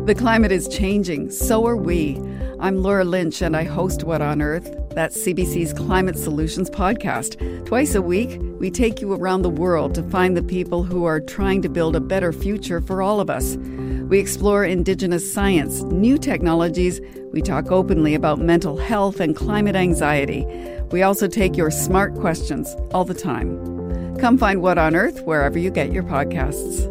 The climate is changing, so are we. I'm Laura Lynch, and I host What on Earth? That's CBC's Climate Solutions podcast. Twice a week, we take you around the world to find the people who are trying to build a better future for all of us. We explore Indigenous science, new technologies. We talk openly about mental health and climate anxiety. We also take your smart questions all the time. Come find What on Earth wherever you get your podcasts.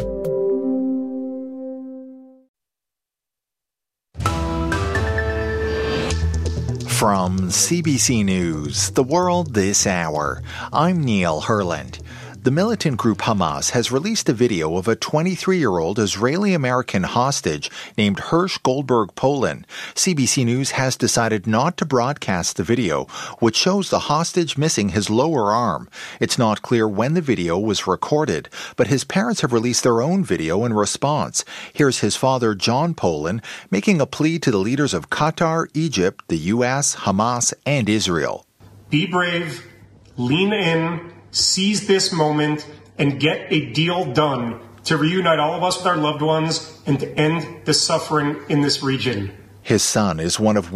From CBC News, The World This Hour, I'm Neil Herland. The militant group Hamas has released a video of a 23-year-old Israeli-American hostage named Hersh Goldberg Polin. CBC News has decided not to broadcast the video, which shows the hostage missing his lower arm. It's not clear when the video was recorded, but his parents have released their own video in response. Here's his father, John Polin, making a plea to the leaders of Qatar, Egypt, the U.S., Hamas, and Israel. Be brave, lean in, seize this moment, and get a deal done to reunite all of us with our loved ones and to end the suffering in this region. His son is one of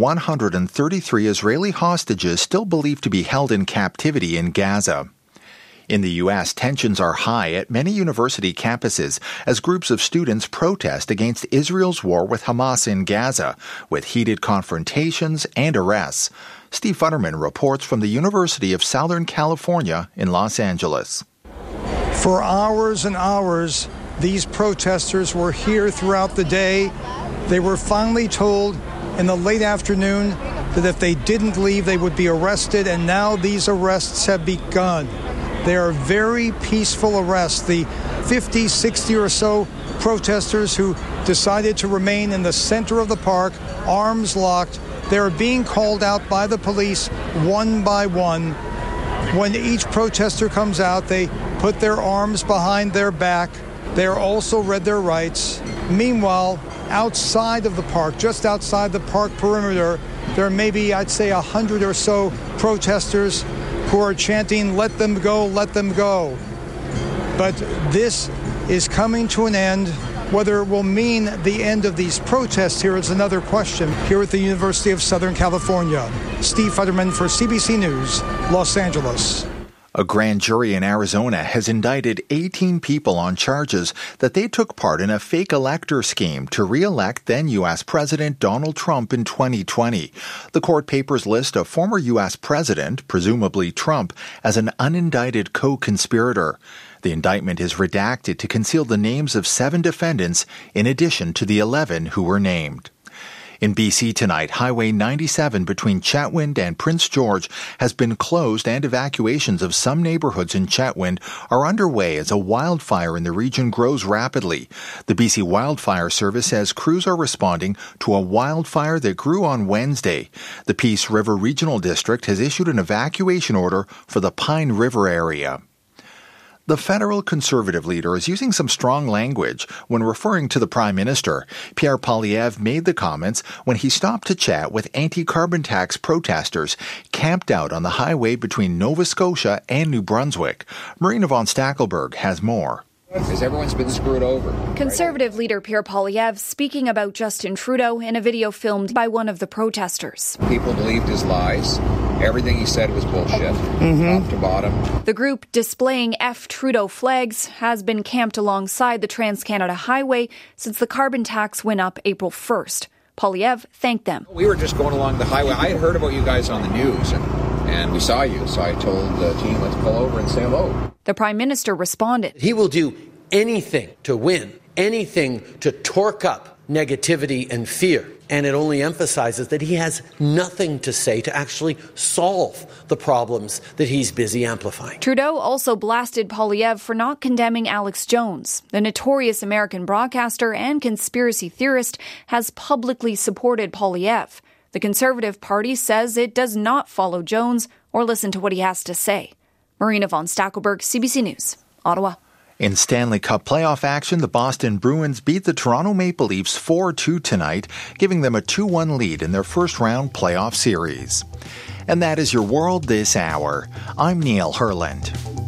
133 Israeli hostages still believed to be held in captivity in Gaza. In the U.S., tensions are high at many university campuses as groups of students protest against Israel's war with Hamas in Gaza, with heated confrontations and arrests. Steve Futterman reports from the University of Southern California in Los Angeles. For hours and hours, these protesters were here throughout the day. They were finally told in the late afternoon that if they didn't leave, they would be arrested, and now these arrests have begun. They are very peaceful arrests. The 50, 60 or so protesters who decided to remain in the center of the park, arms locked, they're being called out by the police one by one. When each protester comes out, they put their arms behind their back. They are also read their rights. Meanwhile, outside of the park, just outside the park perimeter, there may be, I'd say, 100 or so protesters who are chanting, "Let them go, let them go." But this is coming to an end. Whether it will mean the end of these protests here is another question. Here at the University of Southern California, Steve Futterman for CBC News, Los Angeles. A grand jury in Arizona has indicted 18 people on charges that they took part in a fake elector scheme to re-elect then U.S. President Donald Trump in 2020. The court papers list a former U.S. president, presumably Trump, as an unindicted co-conspirator. The indictment is redacted to conceal the names of 7 defendants in addition to the 11 who were named. In BC tonight, Highway 97 between Chetwynd and Prince George has been closed, and evacuations of some neighborhoods in Chetwynd are underway as a wildfire in the region grows rapidly. The BC Wildfire Service says crews are responding to a wildfire that grew on Wednesday. The Peace River Regional District has issued an evacuation order for the Pine River area. The federal Conservative leader is using some strong language when referring to the Prime Minister. Pierre Poilievre made the comments when he stopped to chat with anti-carbon tax protesters camped out on the highway between Nova Scotia and New Brunswick. Marina von Stackelberg has more. Because everyone's been screwed over. Conservative leader Pierre Poilievre speaking about Justin Trudeau in a video filmed by one of the protesters. People believed his lies. Everything he said was bullshit, top to bottom. The group displaying F Trudeau flags has been camped alongside the Trans-Canada Highway since the carbon tax went up April 1st. Poilievre thanked them. We were just going along the highway. I had heard about you guys on the news, and we saw you, so I told the team, let's pull over and say hello. The Prime Minister responded. He will do anything to win, anything to torque up negativity and fear. And it only emphasizes that he has nothing to say to actually solve the problems that he's busy amplifying. Trudeau also blasted Poilievre for not condemning Alex Jones. The notorious American broadcaster and conspiracy theorist has publicly supported Poilievre. The Conservative Party says it does not follow Jones or listen to what he has to say. Marina von Stackelberg, CBC News, Ottawa. In Stanley Cup playoff action, the Boston Bruins beat the Toronto Maple Leafs 4-2 tonight, giving them a 2-1 lead in their first-round playoff series. And that is your World This Hour. I'm Neil Herland.